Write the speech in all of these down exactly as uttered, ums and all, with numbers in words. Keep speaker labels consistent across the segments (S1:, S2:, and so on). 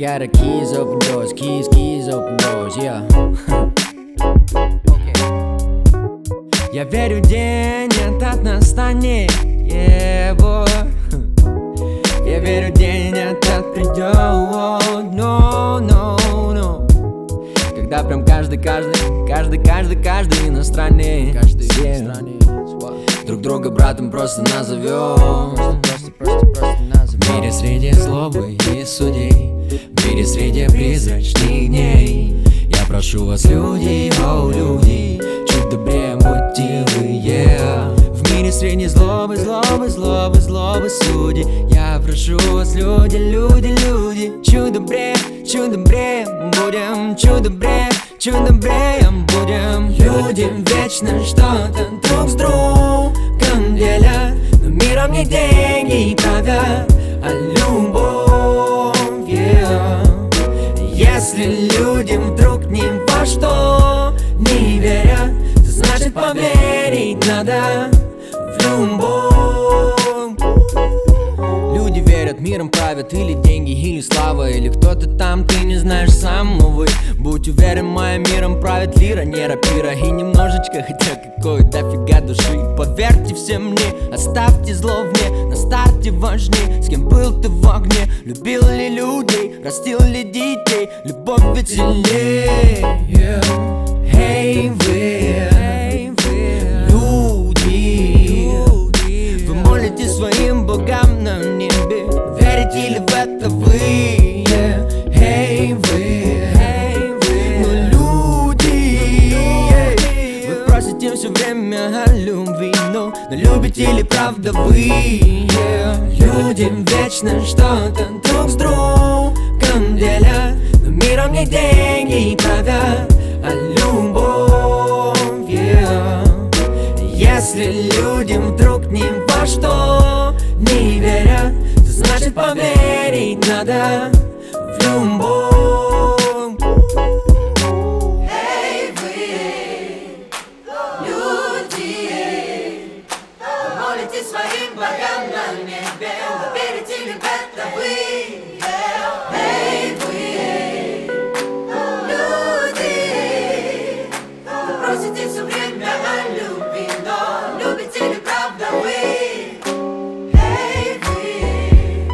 S1: got a keys, open doors, keys, keys, open doors, yeah. Okay. Я верю, день этот настанет, yeah, boy. Я верю, день этот придет, no, no, no. Когда прям каждый, каждый, каждый, каждый, каждый на стране, каждый yeah. на стране, друг друга братом просто назовем. Просто, просто, просто назовем. В мире среди злобы и судей, в мире среди призрачных дней, я прошу вас, люди, о, люди, чуть добрее будьте вы, yeah. В мире среди злобы, злобы, злобы, злобы, судьи, я прошу вас, люди, люди, люди, чуть добрее, чуть добрее будем, чуть добрее, чуть добрее будем. Люди вечно что-то друг с другом делят, но миром не деньги правят, а любовь, yeah. Если люди вдруг ни во что не верят, то значит поверить надо в любовь. Люди верят, миром правят или деньги, или слава, или кто-то там, ты не знаешь сам, увы. Будь уверен, моим миром правит лира, не рапира. И немножечко, хотя какой дофига души. Поверьте все мне, оставьте зло вне, на старте важнее, с кем был ты в огне. Любил ли людей, растил ли детей, любовь ведь сильнее, yeah. Hey, вы, hey, вы, люди, вы молите своим богам на небе, верите ли в это вы, yeah. Hey, вы, hey, вы, ну люди, yeah. Вы просите все время о любви, но, но любите ли правда вы, yeah. Люди вечно что-то друг с другом делят, но миром не деньги правят, а любовь, yeah. Если люди вдруг ни во что не верят, то значит поверить надо в любовь.
S2: Эй, вы, люди, молите своим богам на небе, верите ли в это вы? Эй, вы, люди, вы просите все время о любви, но любите ли правда вы? Эй, вы,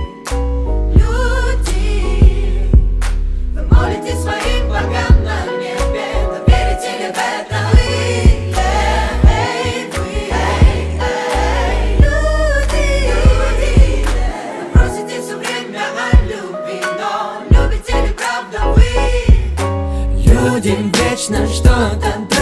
S2: люди, вы молите своим богам на небе, но верите ли в это вы? Эй, вы, эй, эй, люди, люди, вы просите все время о любви, но любите ли правда вы?
S1: Люди вечно что-то